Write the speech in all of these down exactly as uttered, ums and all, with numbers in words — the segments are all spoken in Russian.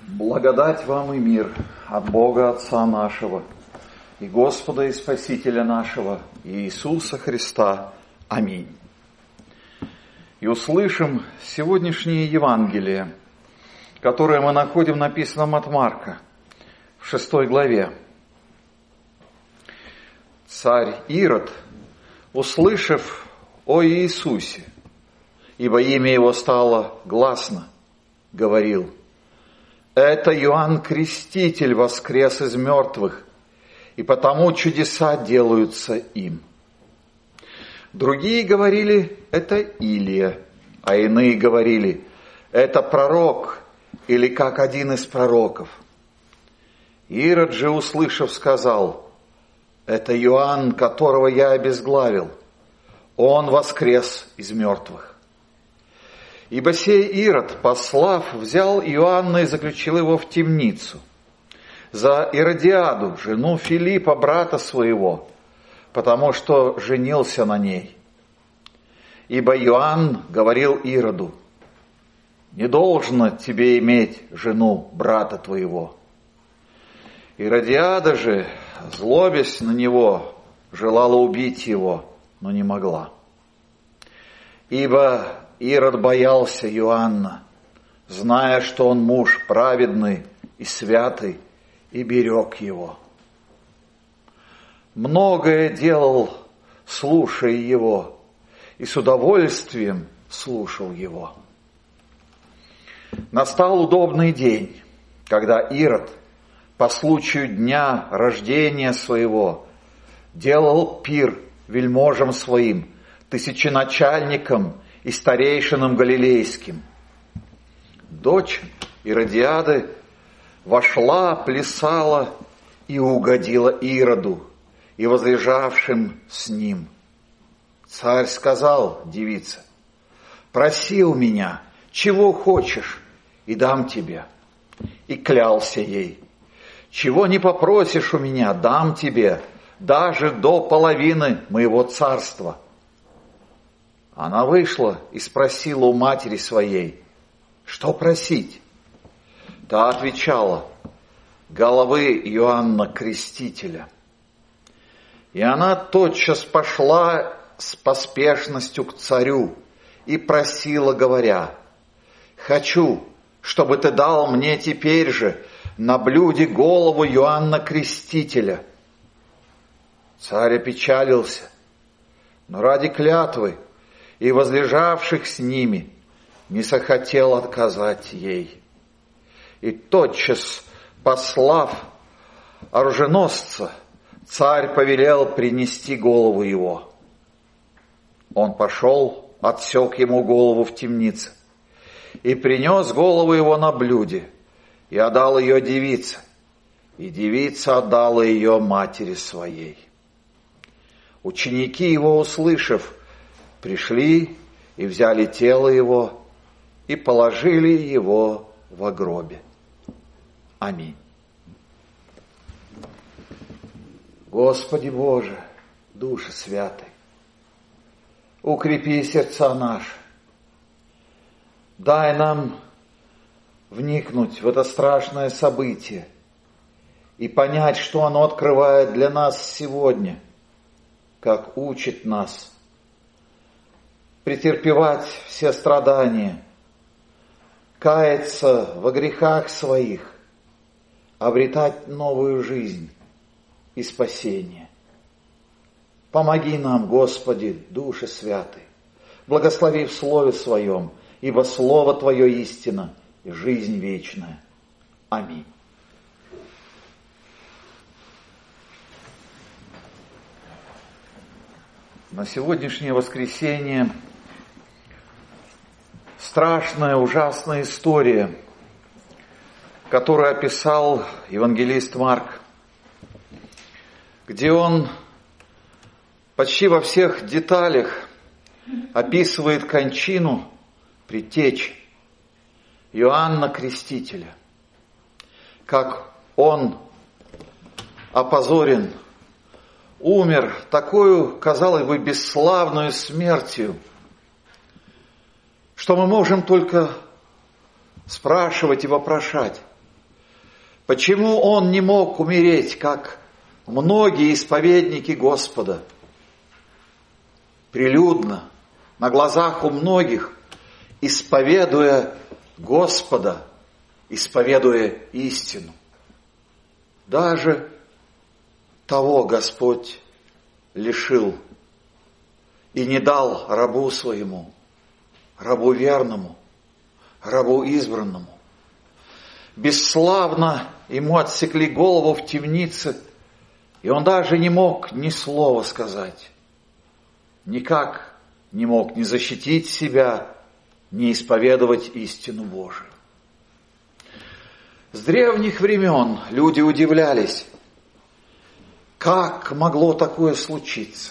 Благодать вам и мир от Бога Отца нашего и Господа и Спасителя нашего Иисуса Христа. Аминь. И услышим сегодняшнее Евангелие, которое мы находим написанным от Марка в шестой главе. Царь Ирод, услышав о Иисусе, ибо имя его стало гласно, говорил: «Это Иоанн Креститель воскрес из мертвых, и потому чудеса делаются им». Другие говорили: «Это Илия», а иные говорили: «Это пророк, или как один из пророков». Ирод же, услышав, сказал: «Это Иоанн, которого я обезглавил, он воскрес из мертвых». Ибо сей Ирод, послав, взял Иоанна и заключил его в темницу за Иродиаду, жену Филиппа, брата своего, потому что женился на ней. Ибо Иоанн говорил Ироду: «Не должно тебе иметь жену брата твоего». Иродиада же, злобясь на него, желала убить его, но не могла. Ибо Ирод боялся Иоанна, зная, что он муж праведный и святый, и берег его. Многое делал, слушая его, и с удовольствием слушал его. Настал удобный день, когда Ирод по случаю дня рождения своего делал пир вельможам своим, тысяченачальникам и старейшинам галилейским. Дочь Иродиады вошла, плясала и угодила Ироду и возлежавшим с ним. Царь сказал девице: «Проси у меня, чего хочешь, и дам тебе». И клялся ей: «Чего не попросишь у меня, дам тебе, даже до половины моего царства». Она вышла и спросила у матери своей: «Что просить?» Та отвечала: «Головы Иоанна Крестителя». И она тотчас пошла с поспешностью к царю и просила, говоря: «Хочу, чтобы ты дал мне теперь же на блюде голову Иоанна Крестителя». Царь опечалился, но ради клятвы и возлежавших с ними не захотел отказать ей. И тотчас, послав оруженосца, царь повелел принести голову его. Он пошел, отсек ему голову в темнице, и принес голову его на блюде, и отдал ее девице, и девица отдала ее матери своей. Ученики его, услышав, пришли и взяли тело его и положили его во гробе. Аминь. Господи Боже, Душе Святый, укрепи сердца наши, дай нам вникнуть в это страшное событие и понять, что оно открывает для нас сегодня, как учит нас претерпевать все страдания, каяться во грехах своих, обретать новую жизнь и спасение. Помоги нам, Господи, Душе Святый, благослови в Слове Своем, ибо Слово Твое истина и жизнь вечная. Аминь. На сегодняшнее воскресенье страшная, ужасная история, которую описал евангелист Марк, где он почти во всех деталях описывает кончину, предтечи Иоанна Крестителя, как он опозорен, умер такую, казалось бы, бесславную смертью, что мы можем только спрашивать и вопрошать: Почему он не мог умереть, как многие исповедники Господа, прилюдно, на глазах у многих, исповедуя Господа, исповедуя истину? Даже того Господь лишил и не дал рабу своему, рабу верному, рабу избранному. Бесславно ему отсекли голову в темнице, и он даже не мог ни слова сказать, никак не мог ни защитить себя, ни исповедовать истину Божию. С древних времен люди удивлялись, как могло такое случиться?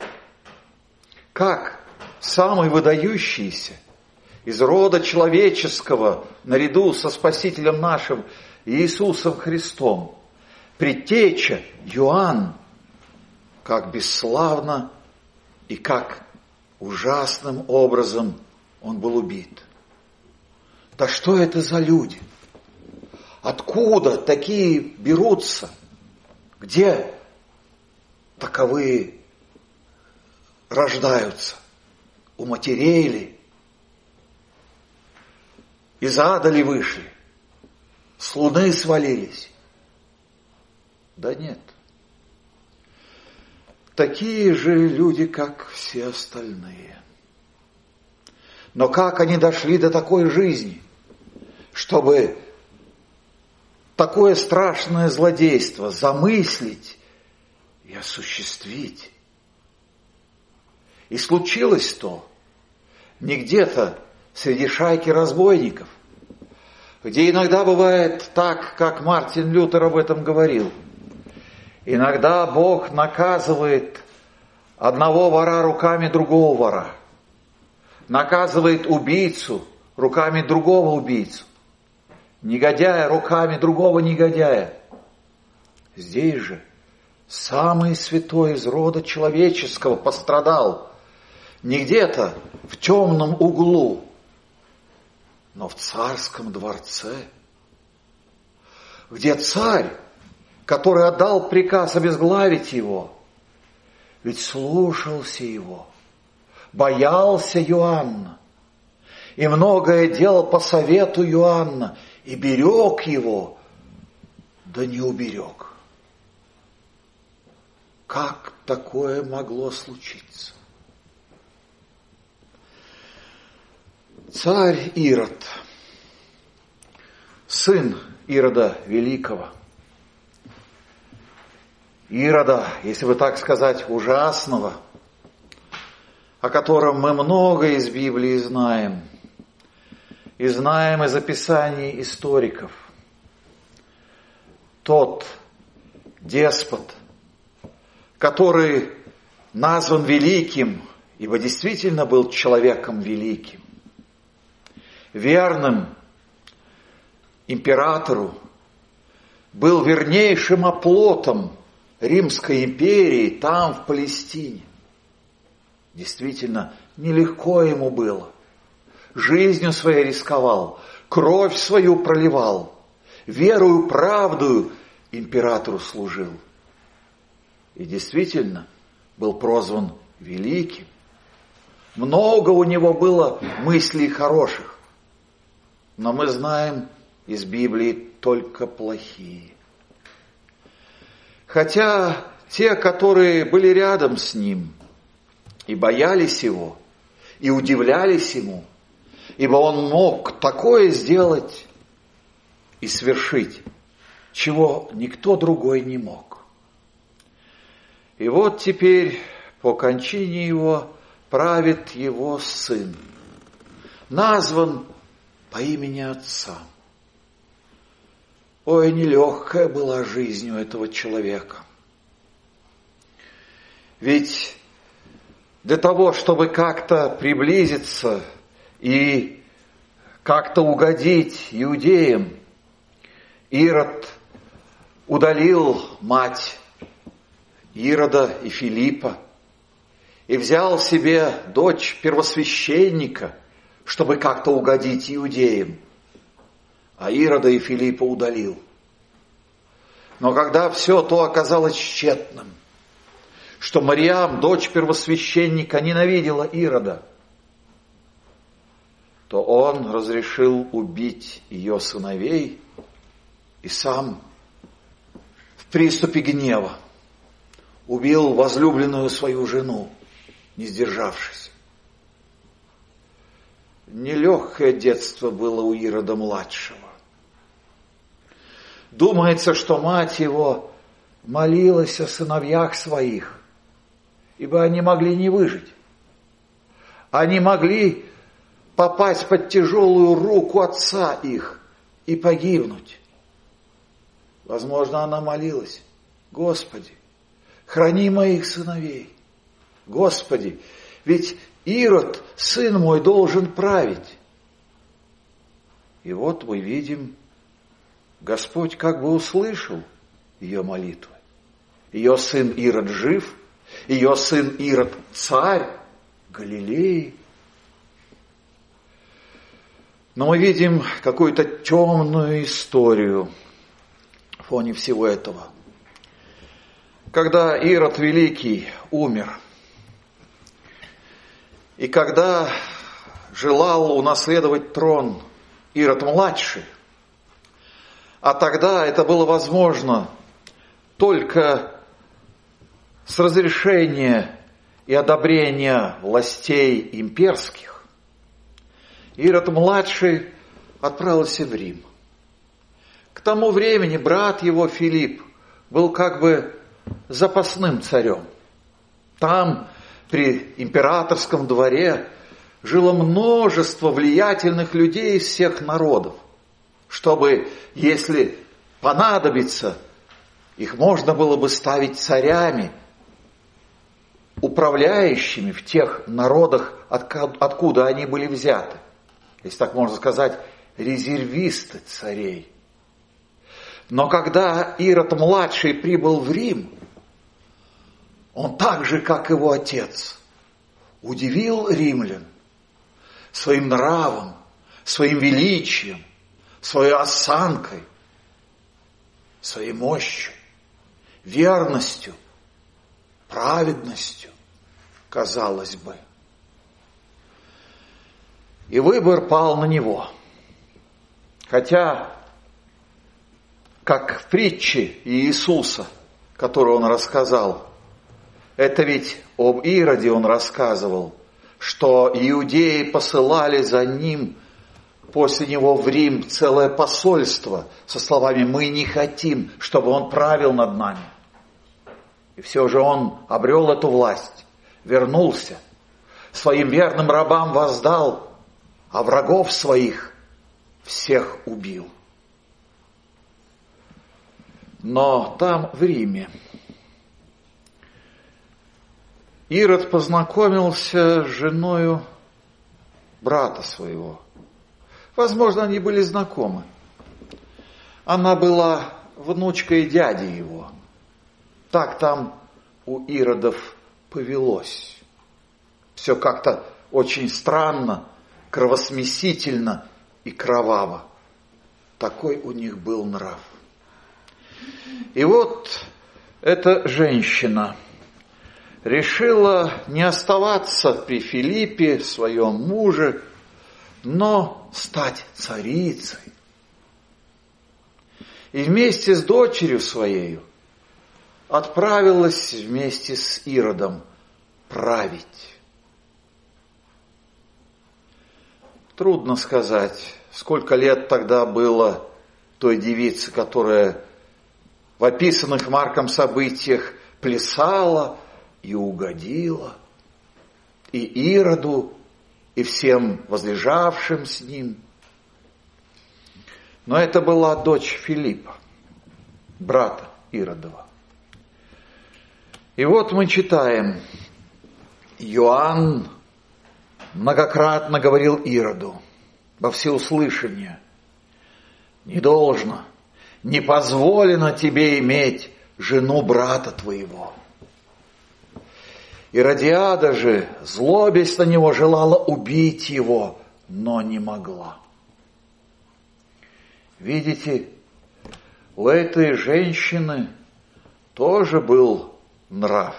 Как самый выдающийся из рода человеческого, наряду со Спасителем нашим Иисусом Христом, предтеча Иоанн, как бесславно и как ужасным образом он был убит. Да что это за люди? Откуда такие берутся? Где таковые рождаются? У матерей ли? Из ада ли вышли? С луны свалились? Да нет. Такие же люди, как все остальные. Но как они дошли до такой жизни, чтобы такое страшное злодейство замыслить и осуществить? И случилось то не где-то среди шайки разбойников, где иногда бывает так, как Мартин Лютер об этом говорил. Иногда Бог наказывает одного вора руками другого вора, наказывает убийцу руками другого убийцу, негодяя руками другого негодяя. Здесь же самый святой из рода человеческого пострадал не где-то в темном углу, но в царском дворце, где царь, который отдал приказ обезглавить его, ведь слушался его, боялся Иоанна, и многое делал по совету Иоанна, и берег его, да не уберег. Как такое могло случиться? Царь Ирод, сын Ирода Великого, Ирода, если бы так сказать, ужасного, о котором мы много из Библии знаем, и знаем из описаний историков. Тот деспот, который назван великим, ибо действительно был человеком великим, верным императору, был вернейшим оплотом Римской империи там, в Палестине. Действительно, нелегко ему было. Жизнью своей рисковал, кровь свою проливал, верою, правдою императору служил. И действительно был прозван великим. Много у него было мыслей хороших. Но мы знаем из Библии только плохие. Хотя те, которые были рядом с ним и боялись его, и удивлялись ему, ибо он мог такое сделать и свершить, чего никто другой не мог. И вот теперь, по кончине его, правит его сын, назван по имени отца. Ой, нелегкая была жизнь у этого человека. Ведь для того, чтобы как-то приблизиться и как-то угодить иудеям, Ирод удалил мать Ирода и Филиппа и взял себе дочь первосвященника, чтобы как-то угодить иудеям, а Ирода и Филиппа удалил. Но когда все то оказалось тщетным, что Мариам, дочь первосвященника, ненавидела Ирода, то он разрешил убить ее сыновей и сам в приступе гнева убил возлюбленную свою жену, не сдержавшись. Нелегкое детство было у Ирода-младшего. Думается, что мать его молилась о сыновьях своих, ибо они могли не выжить. Они могли попасть под тяжелую руку отца их и погибнуть. Возможно, она молилась: Господи, храни моих сыновей. Господи, ведь Ирод, сын мой, должен править. И вот мы видим, Господь как бы услышал ее молитвы. Ее сын Ирод жив, ее сын Ирод царь Галилеи. Но мы видим какую-то темную историю в фоне всего этого. Когда Ирод Великий умер, и когда желал унаследовать трон Ирод-младший, а тогда это было возможно только с разрешения и одобрения властей имперских, Ирод-младший отправился в Рим. К тому времени брат его Филипп был как бы запасным царем. Там, при императорском дворе, жило множество влиятельных людей из всех народов, чтобы, если понадобится, их можно было бы ставить царями, управляющими в тех народах, откуда они были взяты. Если так можно сказать, резервисты царей. Но когда Ирод-младший прибыл в Рим, он так же, как его отец, удивил римлян своим нравом, своим величием, своей осанкой, своей мощью, верностью, праведностью, казалось бы. И выбор пал на него. Хотя, как в притче Иисуса, которую он рассказал, это ведь об Ироде он рассказывал, что иудеи посылали за ним после него в Рим целое посольство со словами: «Мы не хотим, чтобы он правил над нами». И все же он обрел эту власть, вернулся, своим верным рабам воздал, а врагов своих всех убил. Но там, в Риме, Ирод познакомился с женою брата своего. Возможно, они были знакомы. Она была внучкой дяди его. Так там у Иродов повелось. Все как-то очень странно, кровосмесительно и кроваво. Такой у них был нрав. И вот эта женщина решила не оставаться при Филиппе, своем муже, но стать царицей. И вместе с дочерью своей отправилась вместе с Иродом править. Трудно сказать, сколько лет тогда было той девице, которая в описанных Марком событиях плясала и угодила и Ироду, и всем возлежавшим с ним. Но это была дочь Филиппа, брата Иродова. И вот мы читаем: Иоанн многократно говорил Ироду во всеуслышание: не должно, не позволено тебе иметь жену брата твоего. Иродиада же, злобясь на него, желала убить его, но не могла. Видите, у этой женщины тоже был нрав.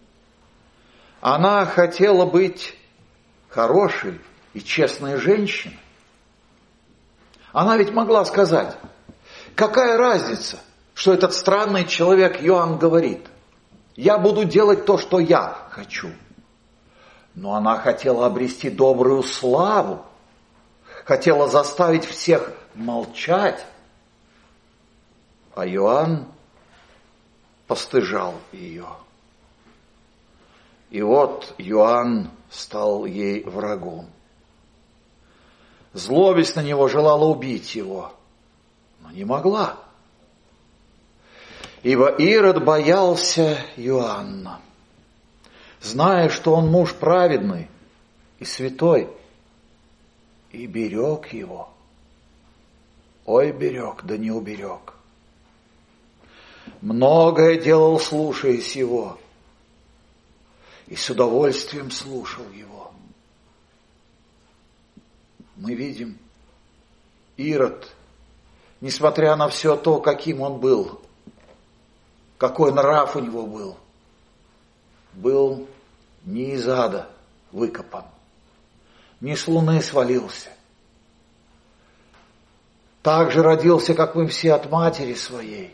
Она хотела быть хорошей и честной женщиной. Она ведь могла сказать: какая разница, что этот странный человек Иоанн говорит? Я буду делать то, что я хочу. Но она хотела обрести добрую славу, хотела заставить всех молчать. А Иоанн постыжал ее. И вот Иоанн стал ей врагом. Злобясь на него, желала убить его, но не могла. Ибо Ирод боялся Иоанна, зная, что он муж праведный и святой, и берег его. Ой, берег, да не уберег. Многое делал, слушаясь его, и с удовольствием слушал его. Мы видим, Ирод, несмотря на все то, каким он был, какой нрав у него был, был не из ада выкопан, не с луны свалился. Так же родился, как мы все, от матери своей.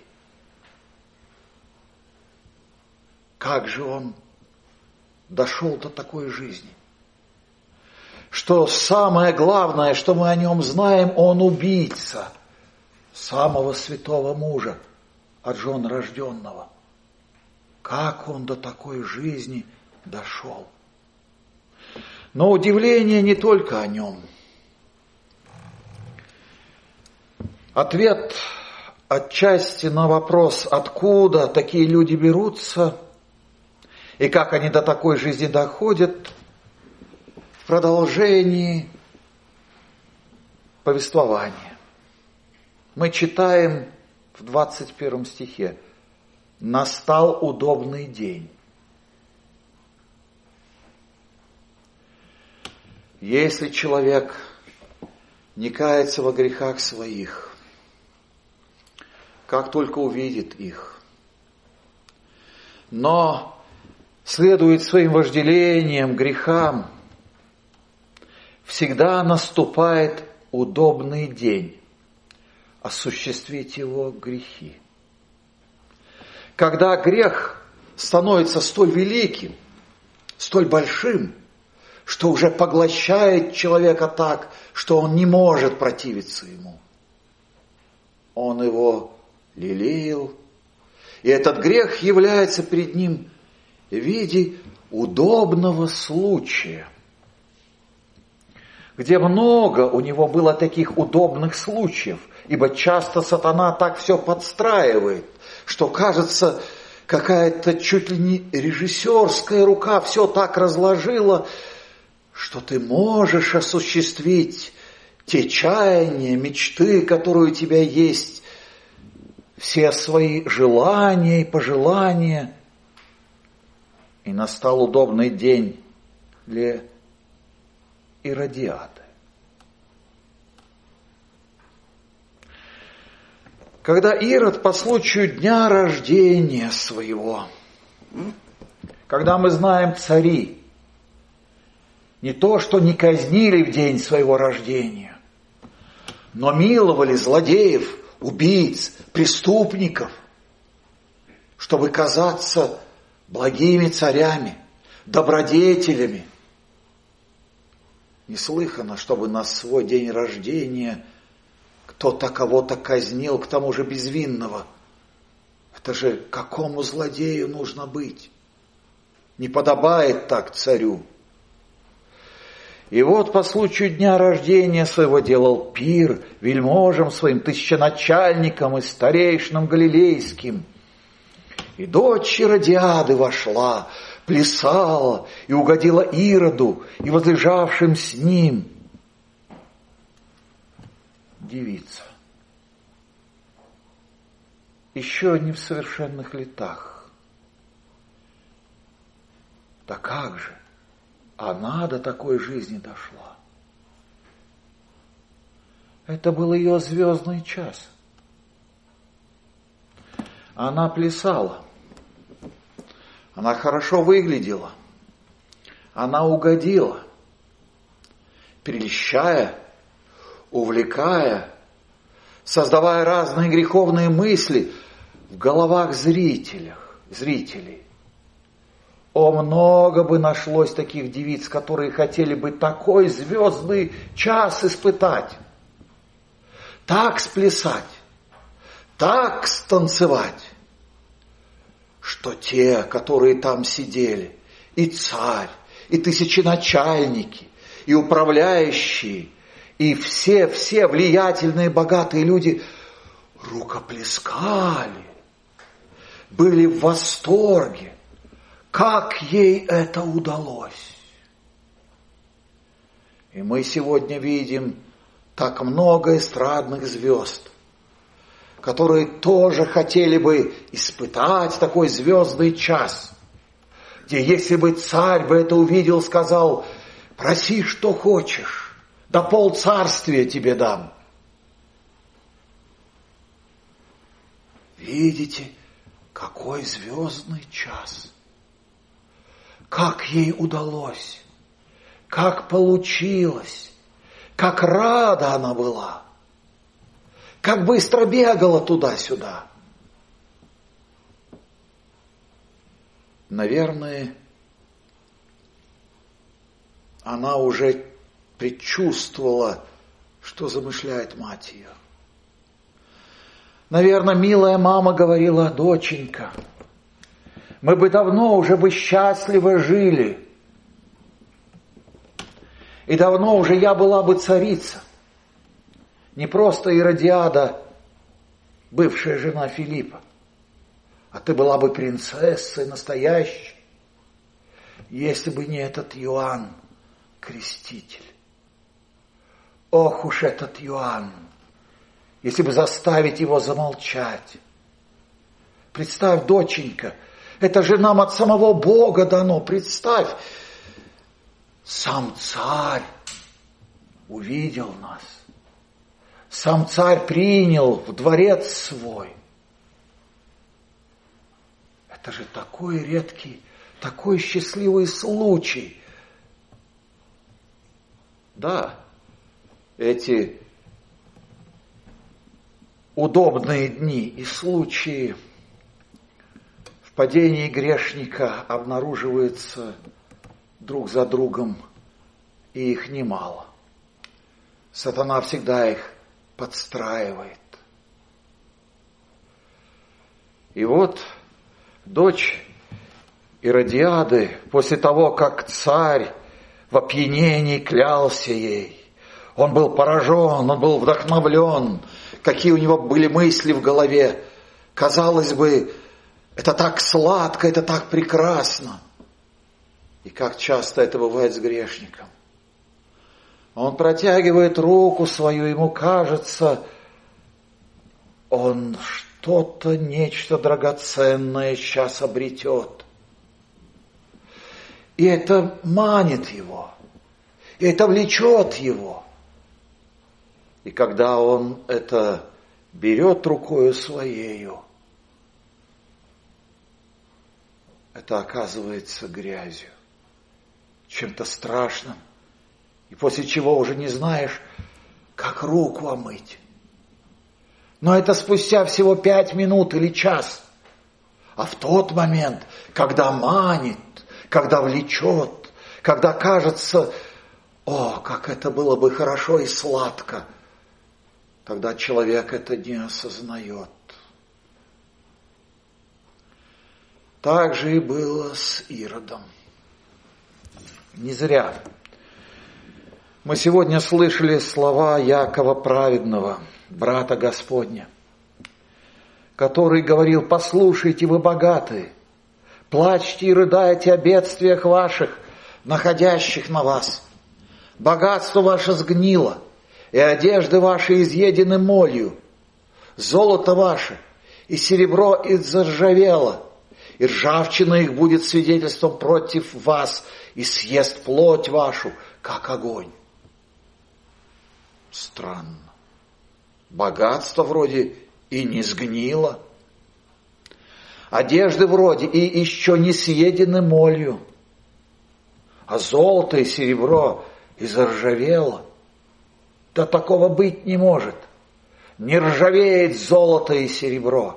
Как же он дошел до такой жизни? Что самое главное, что мы о нем знаем, он убийца самого святого мужа, от жен рожденного. Как он до такой жизни дошел? Но удивление не только о нем. Ответ отчасти на вопрос, откуда такие люди берутся и как они до такой жизни доходят, в продолжении повествования. Мы читаем в двадцать первом стихе: «Настал удобный день». Если человек не кается во грехах своих, как только увидит их, но следует своим вожделениям, грехам, всегда наступает удобный день осуществить его грехи. Когда грех становится столь великим, столь большим, что уже поглощает человека так, что он не может противиться ему. Он его лелеял, и этот грех является перед ним в виде удобного случая, где много у него было таких удобных случаев, ибо часто сатана так все подстраивает, что кажется, какая-то чуть ли не режиссерская рука все так разложила, что ты можешь осуществить те чаяния, мечты, которые у тебя есть, все свои желания и пожелания. И настал удобный день для Иродиады. Когда Ирод по случаю дня рождения своего, когда мы знаем, цари не то что не казнили в день своего рождения, но миловали злодеев, убийц, преступников, чтобы казаться благими царями, добродетелями. Неслыханно, чтобы на свой день рождения кто-то кого-то казнил, к тому же безвинного. Это же какому злодею нужно быть? Не подобает так царю. И вот по случаю дня рождения своего делал пир вельможам своим, тысяченачальникам и старейшинам галилейским. И дочь Иродиады вошла, плясала и угодила Ироду и возлежавшим с ним. Девица, еще не в совершенных летах. Да как же она до такой жизни дошла? Это был ее звездный час. Она плясала. Она хорошо выглядела. Она угодила, прельщая, увлекая, создавая разные греховные мысли в головах зрителях, зрителей. О, много бы нашлось таких девиц, которые хотели бы такой звездный час испытать, так сплясать, так станцевать, что те, которые там сидели, и царь, и тысяченачальники, и управляющие, и все-все влиятельные, богатые люди рукоплескали, были в восторге. Как ей это удалось? И мы сегодня видим так много эстрадных звезд, которые тоже хотели бы испытать такой звездный час, где если бы царь бы это увидел, сказал: проси, что хочешь, да полцарствия тебе дам. Видите, какой звездный час. Как ей удалось, как получилось, как рада она была, как быстро бегала туда-сюда. Наверное, она уже предчувствовала, что замышляет мать ее. Наверное, милая мама говорила: доченька, мы бы давно уже бы счастливо жили. И давно уже я была бы царица. Не просто Иродиада, бывшая жена Филиппа, а ты была бы принцессой настоящей, если бы не этот Иоанн Креститель. Ох уж этот Иоанн, если бы заставить его замолчать. Представь, доченька, это же нам от самого Бога дано. Представь, сам царь увидел нас. Сам царь принял в дворец свой. Это же такой редкий, такой счастливый случай. Да, эти удобные дни и случаи в падении грешника обнаруживаются друг за другом, и их немало. Сатана всегда их подстраивает. И вот дочь Иродиады, после того, как царь в опьянении клялся ей, он был поражен, он был вдохновлен, какие у него были мысли в голове. Казалось бы, это так сладко, это так прекрасно. И как часто это бывает с грешником. Он протягивает руку свою, ему кажется, он что-то, нечто драгоценное сейчас обретет. И это манит его, и это влечет его. И когда он это берет рукою своею, это оказывается грязью, чем-то страшным, и после чего уже не знаешь, как руку омыть. Но это спустя всего пять минут или час. А в тот момент, когда манит, когда влечет, когда кажется, о, как это было бы хорошо и сладко, тогда человек это не осознает. Так же и было с Иродом. Не зря мы сегодня слышали слова Якова Праведного, брата Господня, который говорил: послушайте, вы богатые, плачьте и рыдайте о бедствиях ваших, находящих на вас. Богатство ваше сгнило, и одежды ваши изъедены молью. Золото ваше и серебро изржавело, и ржавчина их будет свидетельством против вас, и съест плоть вашу, как огонь. Странно. Богатство вроде и не сгнило. одежды вроде и еще не съедены молью, а золото и серебро и заржавело. Да такого быть не может. Не ржавеет золото и серебро.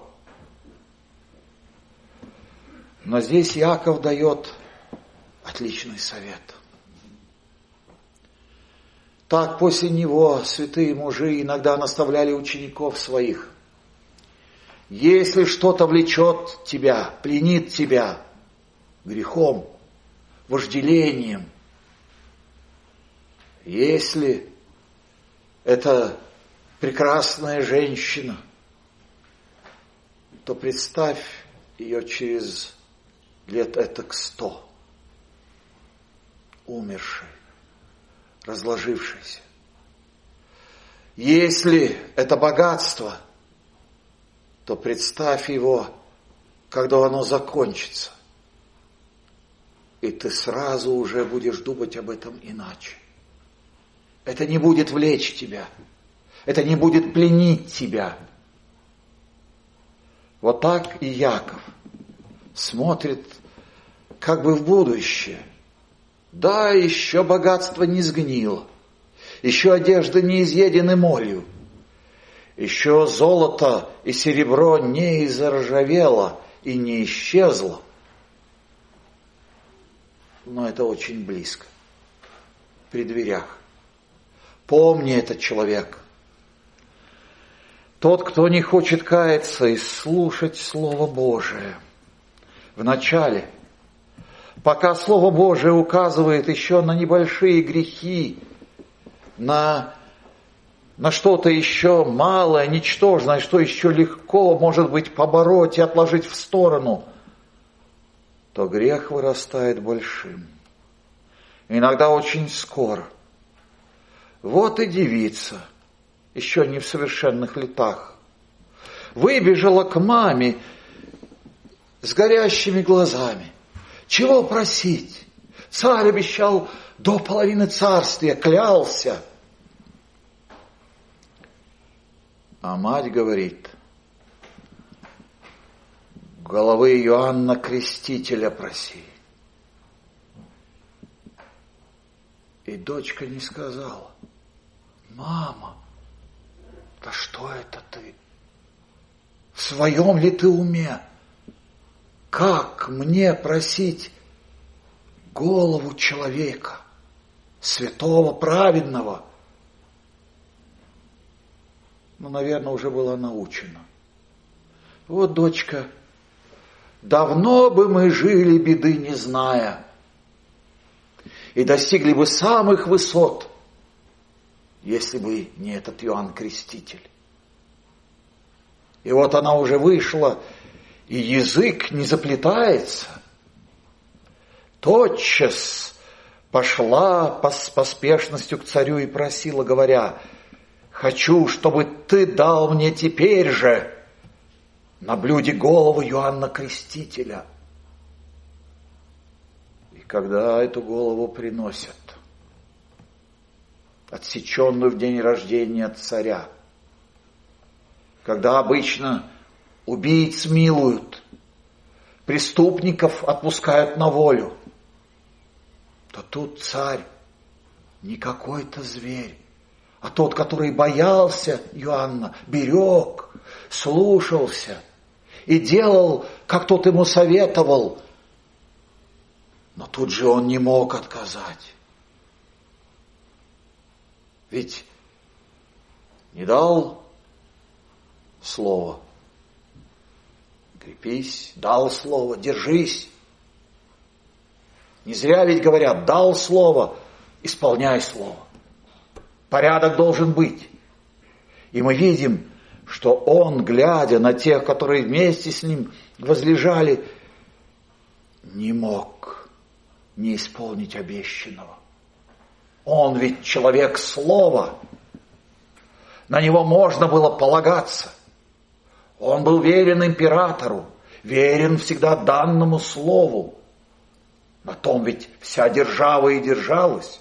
Но здесь Иаков дает отличный совет. Так после него святые мужи иногда наставляли учеников своих. Если что-то влечет тебя, пленит тебя грехом, вожделением, если это прекрасная женщина, то представь ее через лет этак сто, умершей, разложившейся. Если это богатство, то представь его, когда оно закончится, и ты сразу уже будешь думать об этом иначе. Это не будет влечь тебя, это не будет пленить тебя. Вот так и Иаков смотрит как бы в будущее. Да, еще богатство не сгнило, еще одежда не изъедены молью, еще золото и серебро не изржавело и не исчезло. Но это очень близко, при дверях. Помни этот человек. Тот, кто не хочет каяться и слушать Слово Божие. Вначале, пока Слово Божие указывает еще на небольшие грехи, на, на что-то еще малое, ничтожное, что еще легко, может быть, побороть и отложить в сторону, то грех вырастает большим. Иногда очень скоро. Вот и девица, еще не в совершенных летах, выбежала к маме с горящими глазами. Чего просить? Царь обещал до половины царствия, клялся. А мать говорит: головы Иоанна Крестителя проси. И дочка не сказала: мама, да что это ты? В своем ли ты уме? Как мне просить голову человека, святого, праведного? Ну, наверное, уже была научена. Вот, дочка, давно бы мы жили, беды не зная, и достигли бы самых высот, если бы не этот Иоанн Креститель. И вот она уже вышла, и язык не заплетается. Тотчас пошла с поспешностью к царю и просила, говоря: хочу, чтобы ты дал мне теперь же на блюде голову Иоанна Крестителя. И когда эту голову приносят, отсеченную в день рождения царя, когда обычно убийц милуют, преступников отпускают на волю, то тут царь не какой-то зверь, а тот, который боялся Иоанна, берег, слушался и делал, как тот ему советовал. Но тут же он не мог отказать. Ведь не дал слово. Крепись, дал слово, держись. Не зря ведь говорят: дал слово, исполняй слово. Порядок должен быть. И мы видим, что он, глядя на тех, которые вместе с ним возлежали, не мог не исполнить обещанного. Он ведь человек слова. На него можно было полагаться. Он был верен императору, верен всегда данному слову. На том ведь вся держава и держалась.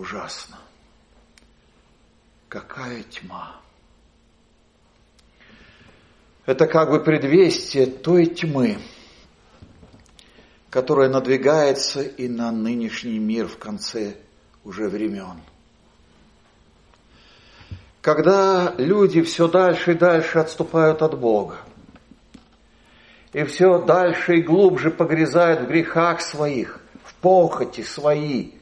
Ужасно. Какая тьма. Это как бы предвестие той тьмы, которая надвигается и на нынешний мир в конце уже времен. Когда люди все дальше и дальше отступают от Бога, и все дальше и глубже погрязают в грехах своих, в похоти свои,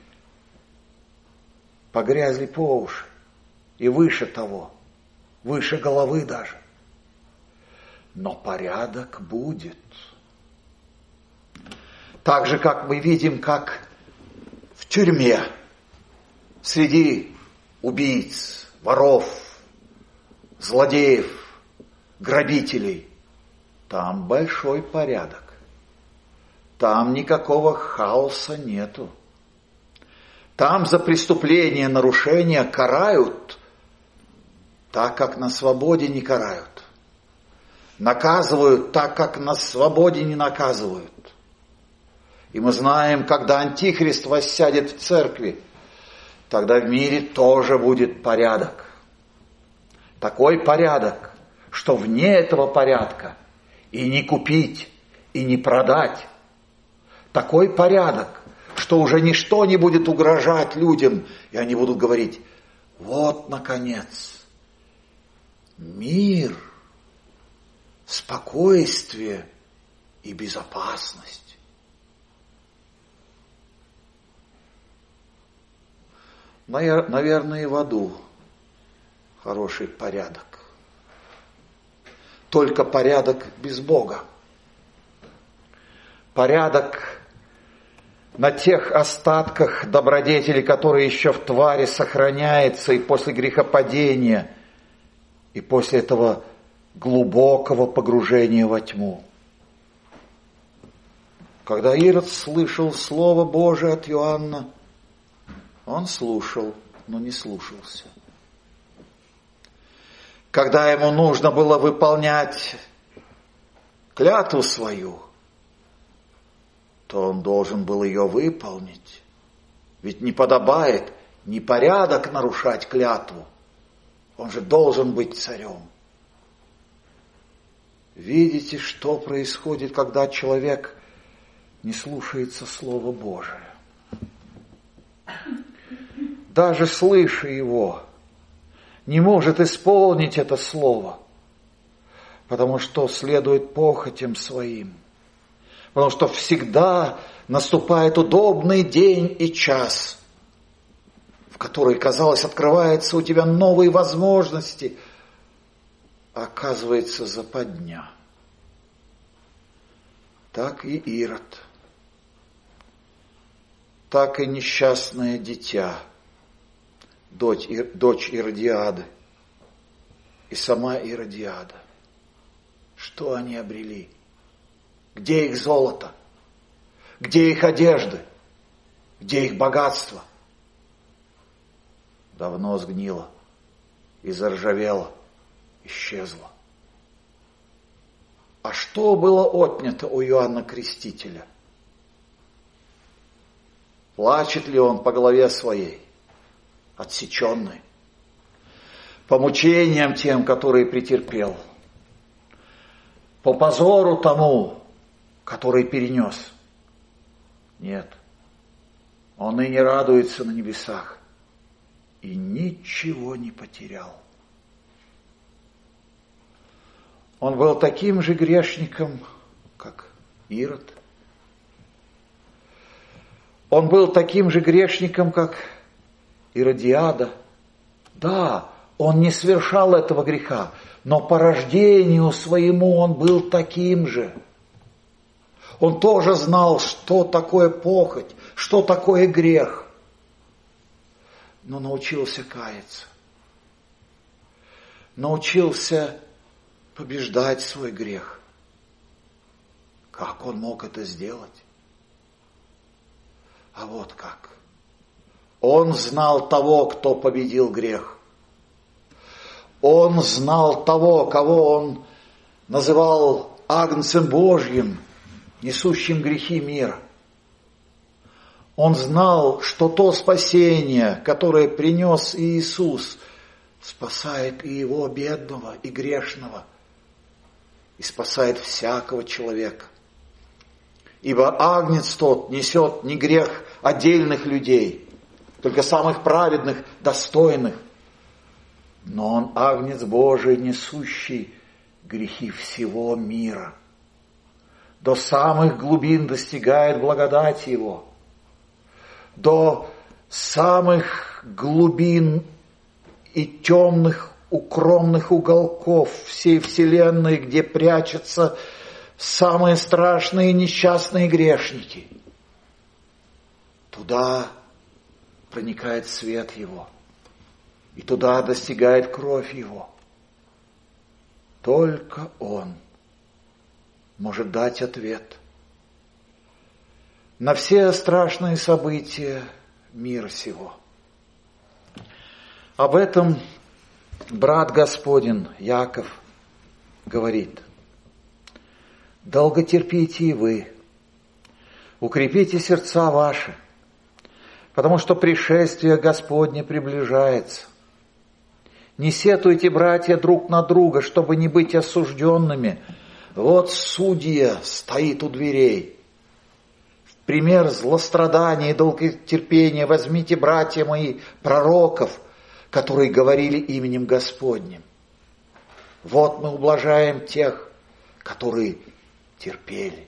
погрязли по уши, и выше того, выше головы даже. Но порядок будет. Так же, как мы видим, как в тюрьме, среди убийц, воров, злодеев, грабителей, там большой порядок. Там никакого хаоса нету. Там за преступления, нарушения карают так, как на свободе не карают. Наказывают так, как на свободе не наказывают. И мы знаем, когда Антихрист воссядет в церкви, тогда в мире тоже будет порядок. Такой порядок, что вне этого порядка и не купить, и не продать. Такой порядок, что уже ничто не будет угрожать людям, и они будут говорить: вот, наконец, мир, спокойствие и безопасность. Наверное, и в аду хороший порядок. Только порядок без Бога. Порядок на тех остатках добродетели, которые еще в твари сохраняется и после грехопадения, и после этого глубокого погружения во тьму. Когда Ирод слышал Слово Божие от Иоанна, он слушал, но не слушался. Когда ему нужно было выполнять клятву свою, то он должен был ее выполнить. Ведь не подобает, не порядок нарушать клятву. Он же должен быть царем. Видите, что происходит, когда человек не слушается Слова Божия. Даже слыша его, не может исполнить это слово, потому что следует похотям своим, потому что всегда наступает удобный день и час, в который, казалось, открываются у тебя новые возможности, а оказывается западня. Так и Ирод, так и несчастное дитя, Дочь, дочь Иродиады и сама Иродиада. Что они обрели? Где их золото? Где их одежды? Где их богатство? Давно сгнило и заржавело, исчезло. А что было отнято у Иоанна Крестителя? Плачет ли он по голове своей? Отсеченный, по мучениям тем, которые претерпел, по позору тому, который перенес. Нет, он и не радуется на небесах, и ничего не потерял. Он был таким же грешником, как Ирод. Он был таким же грешником, как Иродиада. Да, он не совершал этого греха, но по рождению своему он был таким же. Он тоже знал, что такое похоть, что такое грех, но научился каяться, научился побеждать свой грех. Как он мог это сделать? А вот как. Он знал того, кто победил грех. Он знал того, кого он называл Агнцем Божьим, несущим грехи мира. Он знал, что то спасение, которое принес Иисус, спасает и его бедного, и грешного. и спасает всякого человека. Ибо агнец тот несет не грех отдельных людей, только самых праведных, достойных, но он агнец Божий, несущий грехи всего мира. До самых глубин достигает благодать Его, до самых глубин и темных укромных уголков всей вселенной, где прячутся самые страшные несчастные грешники. Туда проникает свет Его, и туда достигает кровь Его. Только Он может дать ответ на все страшные события мира сего. Об этом брат Господень Яков говорит: долготерпите и вы, укрепите сердца ваши, потому что пришествие Господне приближается. Не сетуйте, братья, друг на друга, чтобы не быть осужденными. Вот судья стоит у дверей. В пример злострадания и долготерпения возьмите, братья мои, пророков, которые говорили именем Господним. Вот мы ублажаем тех, которые терпели.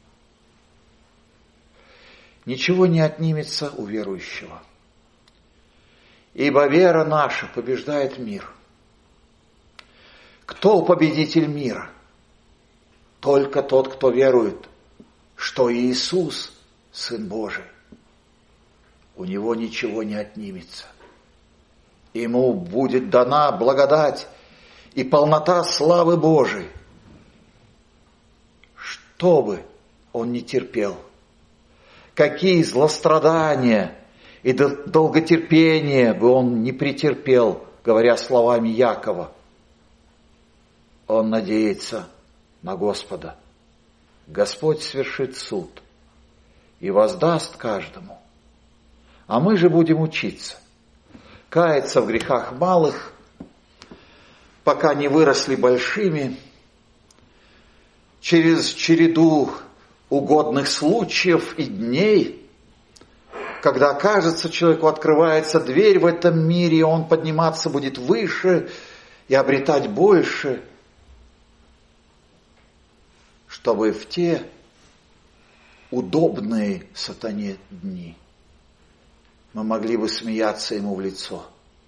Ничего не отнимется у верующего, ибо вера наша побеждает мир. Кто победитель мира? Только тот, кто верует, что Иисус – Сын Божий. У него ничего не отнимется. Ему будет дана благодать и полнота славы Божией. Что бы он ни терпел, какие злострадания и долготерпения бы он не претерпел, говоря словами Якова, он надеется на Господа. Господь свершит суд и воздаст каждому. А мы же будем учиться, каяться в грехах малых, пока не выросли большими, через череду угодных случаев и дней, когда, кажется, человеку открывается дверь в этом мире, и он подниматься будет выше и обретать больше, чтобы в те удобные сатане дни мы могли бы смеяться ему в лицо.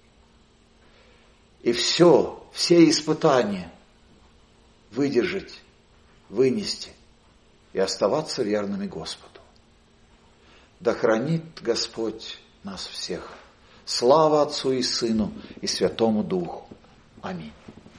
И все, все испытания выдержать, вынести и оставаться верными Господу. Да хранит Господь нас всех. Слава Отцу и Сыну и Святому Духу. Аминь.